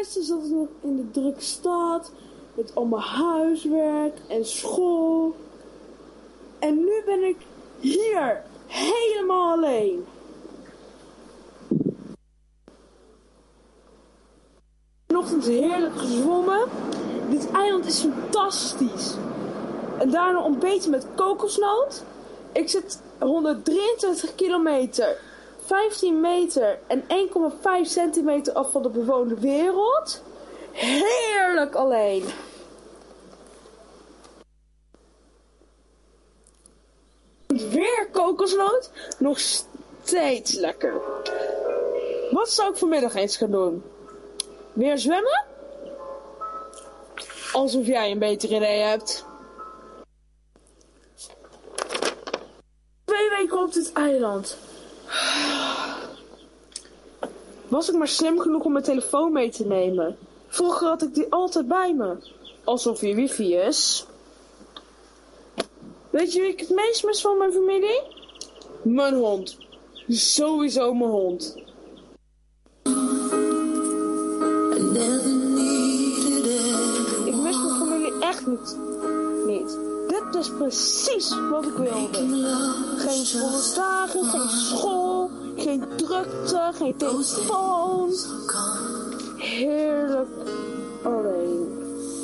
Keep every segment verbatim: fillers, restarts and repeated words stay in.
Gisteren zat ik nog in de drukke stad met al mijn huiswerk en school. En nu ben ik hier, helemaal alleen. Vanochtend heerlijk gezwommen. Dit eiland is fantastisch. En daarna ontbeten met kokosnoot. Ik zit honderddrieëntwintig kilometer, vijftien meter en één komma vijf centimeter af van de bewoonde wereld. Heerlijk alleen. Weer kokosnoot. Nog steeds lekker. Wat zou ik vanmiddag eens gaan doen? Weer zwemmen? Alsof jij een beter idee hebt. Twee weken op dit eiland. Was ik maar slim genoeg om mijn telefoon mee te nemen? Vroeger had ik die altijd bij me. Alsof hier wifi is. Weet je wie ik het meest mis van mijn familie? Mijn hond. Sowieso mijn hond. Ik mis mijn familie echt niet. niet. Dit is precies wat ik wilde. Geen volle dagen, geen school, geen drukte, geen telefoon. Heerlijk alleen.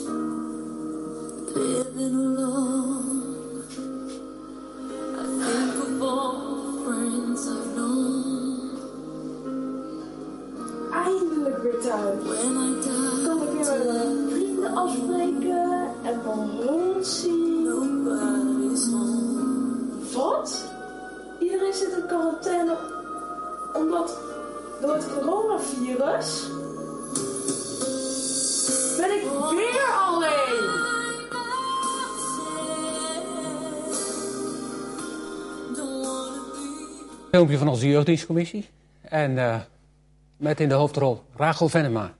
Eindelijk weer thuis. Kan ik weer met mijn vrienden afspreken en mijn hond zien. Wat? Iedereen zit in quarantaine omdat door het coronavirus. Ben ik weer alleen? Een filmpje van onze jeugddienstcommissie. En uh, met in de hoofdrol Rachel Venema.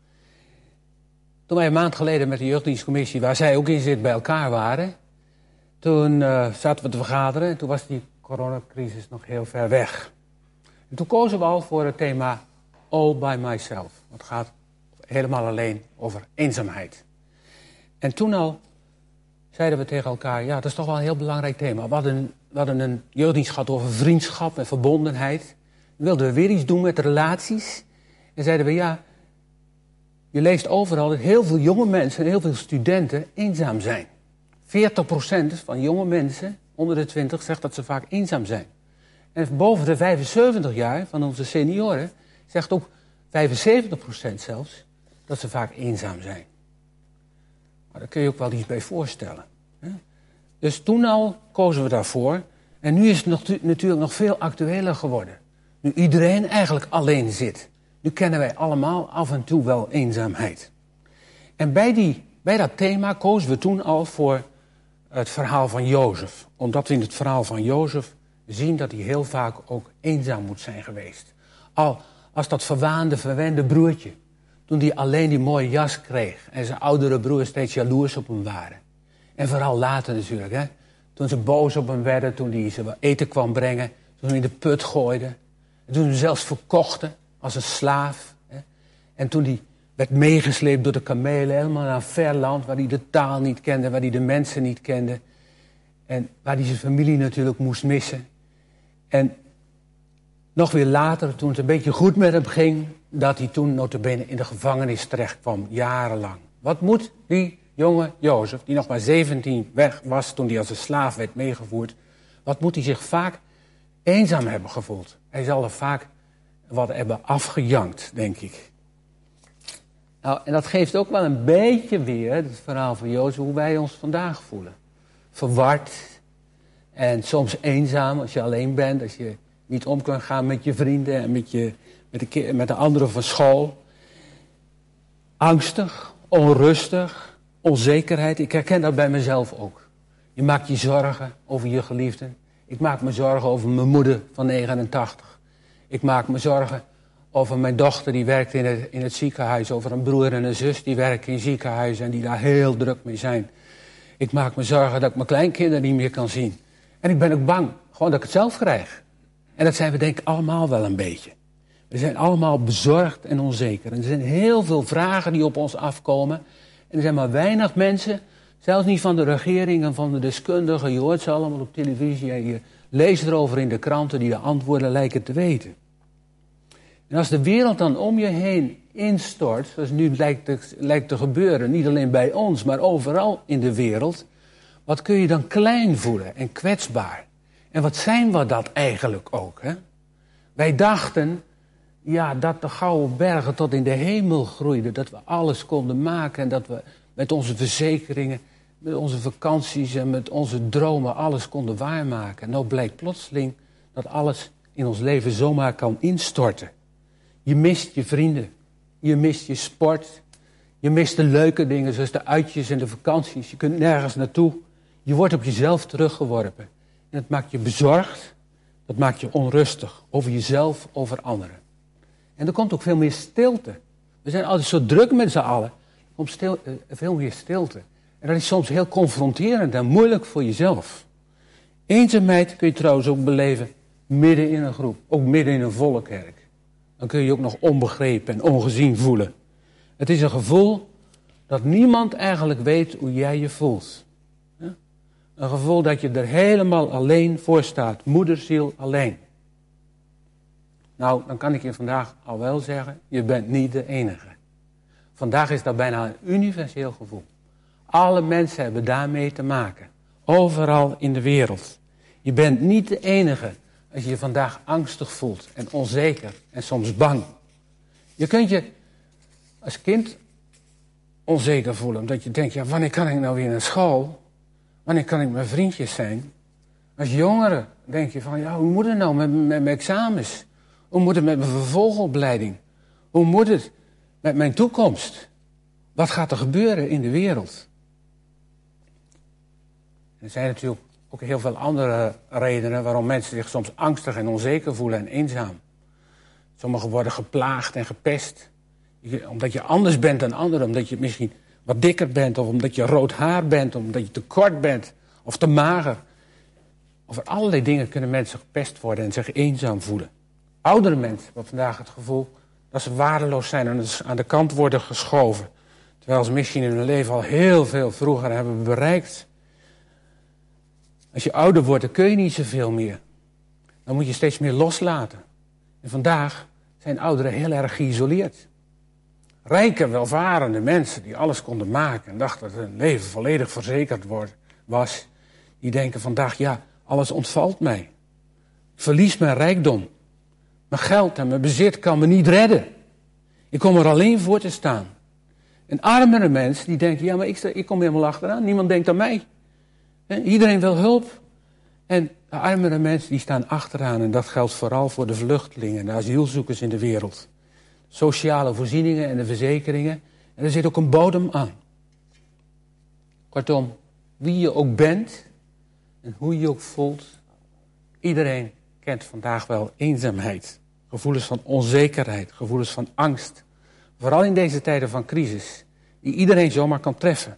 Toen wij een maand geleden met de jeugddienstcommissie, waar zij ook in zit, bij elkaar waren. Toen uh, zaten we te vergaderen en toen was die coronacrisis nog heel ver weg. En toen kozen we al voor het thema All by Myself. Het gaat helemaal alleen over eenzaamheid. En toen al zeiden we tegen elkaar, ja, dat is toch wel een heel belangrijk thema. We hadden, we hadden een jeugddienst gehad over vriendschap en verbondenheid. Dan wilden we weer iets doen met relaties. En zeiden we, ja, je leest overal dat heel veel jonge mensen en heel veel studenten eenzaam zijn. veertig procent van jonge mensen onder de twintig zegt dat ze vaak eenzaam zijn. En boven de vijfenzeventig jaar van onze senioren zegt ook vijfenzeventig procent zelfs dat ze vaak eenzaam zijn. Maar daar kun je ook wel iets bij voorstellen. Hè? Dus toen al kozen we daarvoor. En nu is het nog, natuurlijk nog veel actueler geworden. Nu iedereen eigenlijk alleen zit. Nu kennen wij allemaal af en toe wel eenzaamheid. En bij, die, bij dat thema kozen we toen al voor het verhaal van Jozef. Omdat we in het verhaal van Jozef zien dat hij heel vaak ook eenzaam moet zijn geweest. Al als dat verwaande, verwende broertje. Toen hij alleen die mooie jas kreeg. En zijn oudere broers steeds jaloers op hem waren. En vooral later natuurlijk. Hè? Toen ze boos op hem werden. Toen hij ze eten kwam brengen. Toen hij in de put gooide. En toen ze hem zelfs verkochten als een slaaf. Hè? En toen hij werd meegesleept door de kamelen. Helemaal naar een ver land. Waar hij de taal niet kende. Waar hij de mensen niet kende. En waar hij zijn familie natuurlijk moest missen. En nog weer later, toen het een beetje goed met hem ging, dat hij toen nota bene in de gevangenis terecht kwam, jarenlang. Wat moet die jonge Jozef, die nog maar zeventien weg was toen hij als een slaaf werd meegevoerd, wat moet hij zich vaak eenzaam hebben gevoeld? Hij zal er vaak wat hebben afgejankt, denk ik. Nou, en dat geeft ook wel een beetje weer, het verhaal van Jozef, hoe wij ons vandaag voelen. Verward en soms eenzaam als je alleen bent, als je niet om kan gaan met je vrienden en met, je, met, de, met de anderen van school. Angstig, onrustig, onzekerheid. Ik herken dat bij mezelf ook. Je maakt je zorgen over je geliefden. Ik maak me zorgen over mijn moeder van negenentachtig. Ik maak me zorgen over mijn dochter die werkt in het, in het ziekenhuis. Over een broer en een zus die werken in ziekenhuizen en die daar heel druk mee zijn. Ik maak me zorgen dat ik mijn kleinkinderen niet meer kan zien. En ik ben ook bang, gewoon dat ik het zelf krijg. En dat zijn we denk ik allemaal wel een beetje. We zijn allemaal bezorgd en onzeker. En er zijn heel veel vragen die op ons afkomen. En er zijn maar weinig mensen, zelfs niet van de regering en van de deskundigen. Je hoort ze allemaal op televisie en je leest erover in de kranten die de antwoorden lijken te weten. En als de wereld dan om je heen instort, zoals nu lijkt te, lijkt te gebeuren, niet alleen bij ons, maar overal in de wereld, wat kun je dan klein voelen en kwetsbaar? En wat zijn we dat eigenlijk ook? Hè? Wij dachten, ja, dat de gouden bergen tot in de hemel groeiden, dat we alles konden maken en dat we met onze verzekeringen, met onze vakanties en met onze dromen alles konden waarmaken. En nou blijkt plotseling dat alles in ons leven zomaar kan instorten. Je mist je vrienden, je mist je sport, je mist de leuke dingen zoals de uitjes en de vakanties. Je kunt nergens naartoe. Je wordt op jezelf teruggeworpen. En dat maakt je bezorgd, dat maakt je onrustig over jezelf, over anderen. En er komt ook veel meer stilte. We zijn altijd zo druk met z'n allen. Er komt stil, uh, veel meer stilte. En dat is soms heel confronterend en moeilijk voor jezelf. Eenzaamheid kun je trouwens ook beleven midden in een groep. Ook midden in een volle kerk. Dan kun je je ook nog onbegrepen en ongezien voelen. Het is een gevoel dat niemand eigenlijk weet hoe jij je voelt. Een gevoel dat je er helemaal alleen voor staat. Moederziel alleen. Nou, dan kan ik je vandaag al wel zeggen, je bent niet de enige. Vandaag is dat bijna een universeel gevoel. Alle mensen hebben daarmee te maken. Overal in de wereld. Je bent niet de enige als je je vandaag angstig voelt en onzeker en soms bang. Je kunt je als kind onzeker voelen, omdat je denkt, ja, wanneer kan ik nou weer naar school? Wanneer kan ik mijn vriendjes zijn? Als jongere denk je van, ja, hoe moet het nou met, met mijn examens? Hoe moet het met mijn vervolgopleiding? Hoe moet het met mijn toekomst? Wat gaat er gebeuren in de wereld? Er zijn natuurlijk ook heel veel andere redenen waarom mensen zich soms angstig en onzeker voelen en eenzaam. Sommigen worden geplaagd en gepest. Omdat je anders bent dan anderen, omdat je misschien wat dikker bent, of omdat je rood haar bent, of omdat je te kort bent, of te mager. Over allerlei dingen kunnen mensen gepest worden en zich eenzaam voelen. Oudere mensen hebben vandaag het gevoel dat ze waardeloos zijn en aan de kant worden geschoven. Terwijl ze misschien in hun leven al heel veel vroeger hebben bereikt. Als je ouder wordt, dan kun je niet zoveel meer. Dan moet je steeds meer loslaten. En vandaag zijn ouderen heel erg geïsoleerd. Rijke, welvarende mensen die alles konden maken en dachten dat hun leven volledig verzekerd was. Die denken vandaag, ja, alles ontvalt mij. Ik verlies mijn rijkdom. Mijn geld en mijn bezit kan me niet redden. Ik kom er alleen voor te staan. En armere mensen die denken, ja, maar ik, sta, ik kom helemaal achteraan. Niemand denkt aan mij. En iedereen wil hulp. En de armere mensen die staan achteraan. En dat geldt vooral voor de vluchtelingen en de asielzoekers in de wereld. Sociale voorzieningen en de verzekeringen. En er zit ook een bodem aan. Kortom, wie je ook bent en hoe je je ook voelt. Iedereen kent vandaag wel eenzaamheid. Gevoelens van onzekerheid, gevoelens van angst. Vooral in deze tijden van crisis. Die iedereen zomaar kan treffen.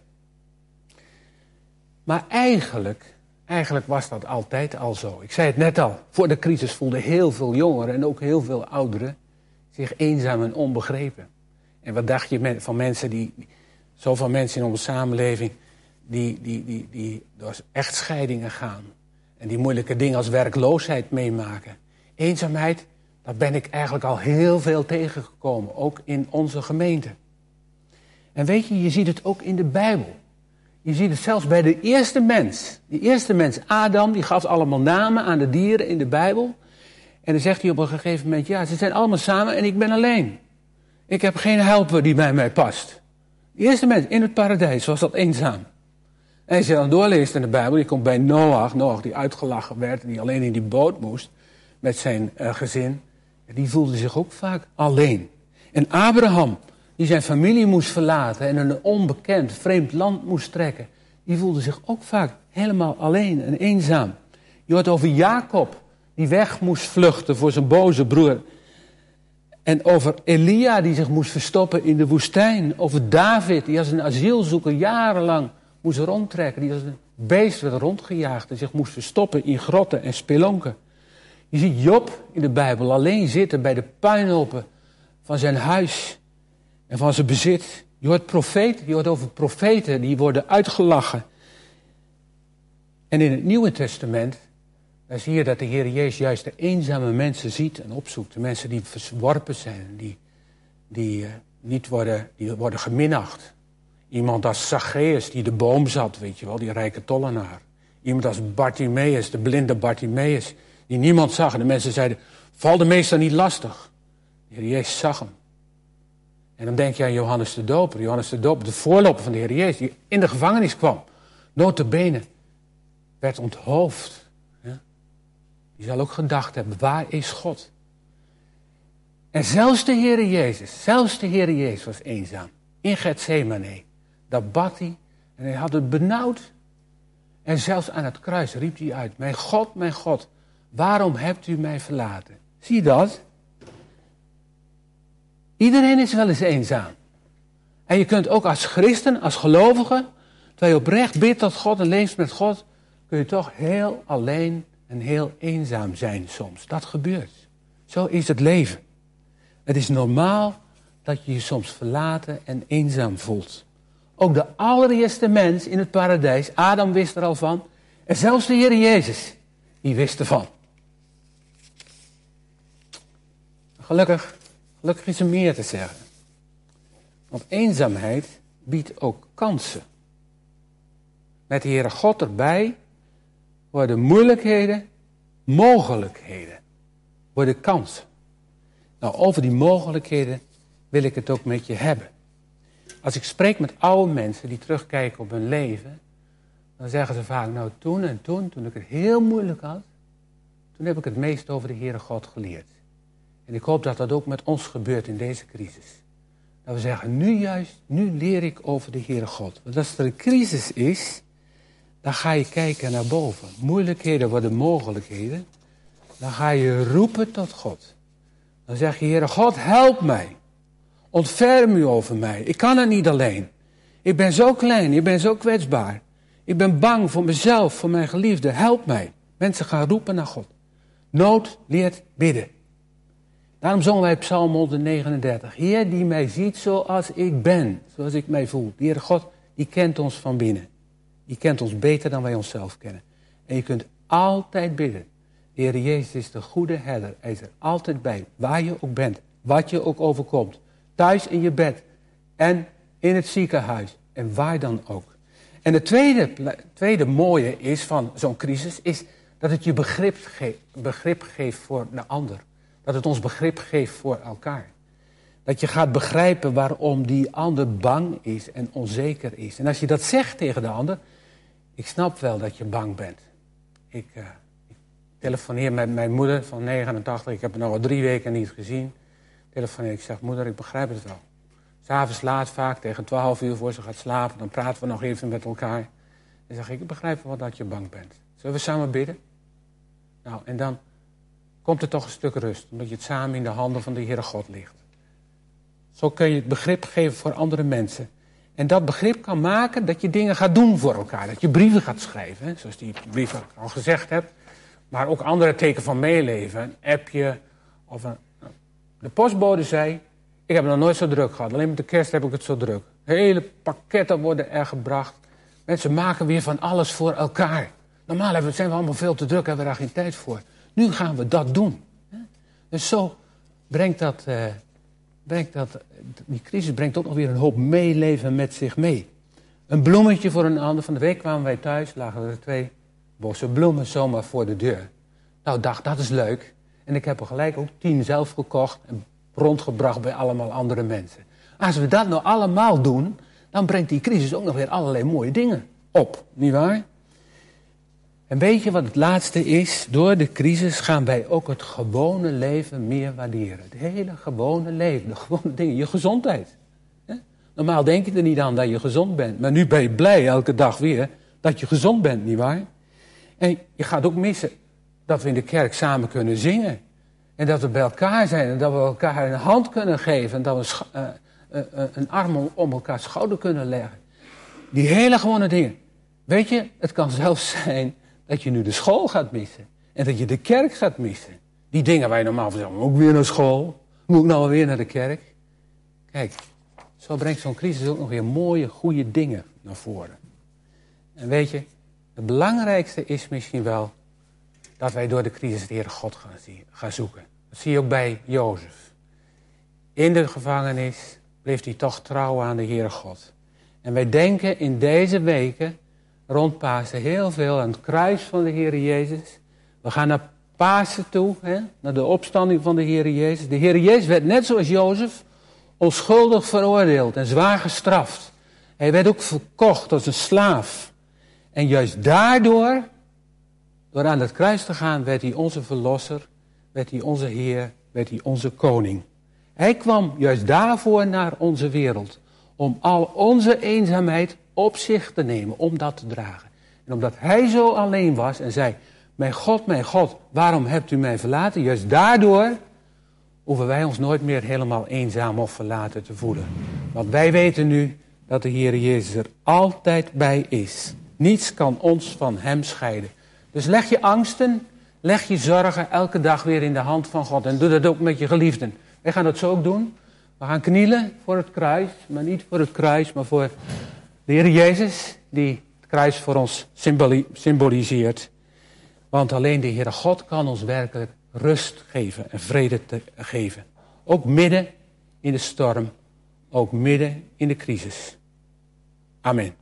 Maar eigenlijk, eigenlijk was dat altijd al zo. Ik zei het net al. Voor de crisis voelden heel veel jongeren en ook heel veel ouderen zich eenzaam en onbegrepen. En wat dacht je van mensen die, zoveel mensen in onze samenleving, die, die, die, die door echtscheidingen gaan. En die moeilijke dingen als werkloosheid meemaken. Eenzaamheid, daar ben ik eigenlijk al heel veel tegengekomen. Ook in onze gemeente. En weet je, je ziet het ook in de Bijbel. Je ziet het zelfs bij de eerste mens. Die eerste mens, Adam, die gaf allemaal namen aan de dieren in de Bijbel. En dan zegt hij op een gegeven moment, ja, ze zijn allemaal samen en ik ben alleen. Ik heb geen helper die bij mij past. De eerste mens in het paradijs was dat eenzaam. En als je dan doorleest in de Bijbel, die komt bij Noach, Noach die uitgelachen werd, die alleen in die boot moest met zijn uh, gezin. Die voelde zich ook vaak alleen. En Abraham, die zijn familie moest verlaten en in een onbekend, vreemd land moest trekken, die voelde zich ook vaak helemaal alleen en eenzaam. Je hoort over Jacob, die weg moest vluchten voor zijn boze broer. En over Elia, die zich moest verstoppen in de woestijn. Over David, die als een asielzoeker jarenlang moest rondtrekken. Die als een beest werd rondgejaagd en zich moest verstoppen in grotten en spelonken. Je ziet Job in de Bijbel alleen zitten bij de puinhopen van zijn huis en van zijn bezit. Je hoort profeten, je hoort over profeten die worden uitgelachen. En in het Nieuwe Testament, dan zie je dat de Heer Jezus juist de eenzame mensen ziet en opzoekt. De mensen die verworpen zijn, die, die, uh, niet worden, die worden geminacht. Iemand als Zacchaeus die de boom zat, weet je wel, die rijke tollenaar. Iemand als Bartimaeus, de blinde Bartimaeus, die niemand zag. En de mensen zeiden, val de meester niet lastig. De Heer Jezus zag hem. En dan denk je aan Johannes de Doper. Johannes de Doper, de voorloper van de Heer Jezus, die in de gevangenis kwam. Nota bene, werd onthoofd. Ja? Die zal ook gedacht hebben, waar is God? En zelfs de Heer Jezus, zelfs de Heer Jezus was eenzaam. In Getsemane. Daar bad hij en hij had het benauwd. En zelfs aan het kruis riep hij uit, mijn God, mijn God, waarom hebt u mij verlaten? Zie je dat? Iedereen is wel eens eenzaam. En je kunt ook als christen, als gelovige, terwijl je oprecht bidt tot God en leeft met God, kun je toch heel alleen en heel eenzaam zijn soms. Dat gebeurt. Zo is het leven. Het is normaal dat je je soms verlaten en eenzaam voelt. Ook de allereerste mens in het paradijs, Adam wist er al van. En zelfs de Heer Jezus, die wist ervan. Gelukkig, gelukkig is er meer te zeggen. Want eenzaamheid biedt ook kansen. Met de Heere God erbij worden moeilijkheden mogelijkheden. Worden kansen. Nou, over die mogelijkheden wil ik het ook met je hebben. Als ik spreek met oude mensen die terugkijken op hun leven, dan zeggen ze vaak, nou toen en toen, toen ik het heel moeilijk had, toen heb ik het meest over de Heere God geleerd. En ik hoop dat dat ook met ons gebeurt in deze crisis. Dat we zeggen, nu juist, nu leer ik over de Heere God. Want als er een crisis is, dan ga je kijken naar boven. Moeilijkheden worden mogelijkheden. Dan ga je roepen tot God. Dan zeg je, Heere God, help mij. Ontferm u over mij. Ik kan het niet alleen. Ik ben zo klein, ik ben zo kwetsbaar. Ik ben bang voor mezelf, voor mijn geliefde. Help mij. Mensen gaan roepen naar God. Nood leert bidden. Daarom zongen wij Psalm honderdnegenendertig. Heer die mij ziet zoals ik ben, zoals ik mij voel. De Heere God, die kent ons van binnen. Die kent ons beter dan wij onszelf kennen. En je kunt altijd bidden. De Heer Jezus is de goede herder. Hij is er altijd bij, waar je ook bent. Wat je ook overkomt. Thuis in je bed. En in het ziekenhuis. En waar dan ook. En het tweede, tweede mooie is van zo'n crisis, is dat het je begrip, ge- begrip geeft voor de ander. Dat het ons begrip geeft voor elkaar. Dat je gaat begrijpen waarom die ander bang is en onzeker is. En als je dat zegt tegen de ander, ik snap wel dat je bang bent. Ik, uh, ik telefoneer met mijn moeder van negenentachtig, ik heb haar nog al drie weken niet gezien. Telefoneer, ik zeg, moeder, ik begrijp het wel. 'S Avonds laat vaak, tegen twaalf uur voor ze gaat slapen, dan praten we nog even met elkaar. Dan zeg ik, ik begrijp wel dat je bang bent. Zullen we samen bidden? Nou, en dan komt er toch een stuk rust, omdat je het samen in de handen van de Heere God ligt. Zo kun je het begrip geven voor andere mensen. En dat begrip kan maken dat je dingen gaat doen voor elkaar. Dat je brieven gaat schrijven, hè, zoals die brief al gezegd heb. Maar ook andere teken van meeleven. Een appje of een... De postbode zei, ik heb het nog nooit zo druk gehad. Alleen met de kerst heb ik het zo druk. Hele pakketten worden er gebracht. Mensen maken weer van alles voor elkaar. Normaal zijn we allemaal veel te druk, hebben we daar geen tijd voor. Nu gaan we dat doen. Dus zo brengt dat, uh, brengt dat, die crisis brengt ook nog weer een hoop meeleven met zich mee. Een bloemetje voor een ander. Van de week kwamen wij thuis, lagen er twee bossen bloemen zomaar voor de deur. Nou, ik dacht, dat is leuk. En ik heb er gelijk ook tien zelf gekocht en rondgebracht bij allemaal andere mensen. Als we dat nou allemaal doen, dan brengt die crisis ook nog weer allerlei mooie dingen op. Nietwaar? En weet je wat het laatste is? Door de crisis gaan wij ook het gewone leven meer waarderen. Het hele gewone leven, de gewone dingen, je gezondheid. Normaal denk je er niet aan dat je gezond bent. Maar nu ben je blij elke dag weer dat je gezond bent, nietwaar? En je gaat ook missen dat we in de kerk samen kunnen zingen. En dat we bij elkaar zijn en dat we elkaar een hand kunnen geven. En dat we scha- uh, uh, uh, een arm om elkaar schouder kunnen leggen. Die hele gewone dingen. Weet je, het kan zelfs zijn dat je nu de school gaat missen. En dat je de kerk gaat missen. Die dingen waar je normaal van zegt, moet ik weer naar school? Moet ik nou weer naar de kerk? Kijk, zo brengt zo'n crisis ook nog weer mooie, goede dingen naar voren. En weet je, het belangrijkste is misschien wel dat wij door de crisis de Heere God gaan, zien, gaan zoeken. Dat zie je ook bij Jozef. In de gevangenis bleef hij toch trouw aan de Heere God. En wij denken in deze weken rond Pasen heel veel aan het kruis van de Heere Jezus. We gaan naar Pasen toe, hè, naar de opstanding van de Heere Jezus. De Heere Jezus werd net zoals Jozef onschuldig veroordeeld en zwaar gestraft. Hij werd ook verkocht als een slaaf. En juist daardoor, door aan het kruis te gaan, werd hij onze verlosser, werd hij onze Heer, werd hij onze koning. Hij kwam juist daarvoor naar onze wereld. Om al onze eenzaamheid op zich te nemen, om dat te dragen. En omdat hij zo alleen was en zei, mijn God, mijn God, waarom hebt u mij verlaten? Juist daardoor hoeven wij ons nooit meer helemaal eenzaam of verlaten te voelen. Want wij weten nu dat de Heer Jezus er altijd bij is. Niets kan ons van hem scheiden. Dus leg je angsten, leg je zorgen elke dag weer in de hand van God. En doe dat ook met je geliefden. Wij gaan dat zo ook doen. We gaan knielen voor het kruis, maar niet voor het kruis, maar voor de Heer Jezus, die het kruis voor ons symboliseert. Want alleen de Heere God kan ons werkelijk rust geven en vrede te geven. Ook midden in de storm, ook midden in de crisis. Amen.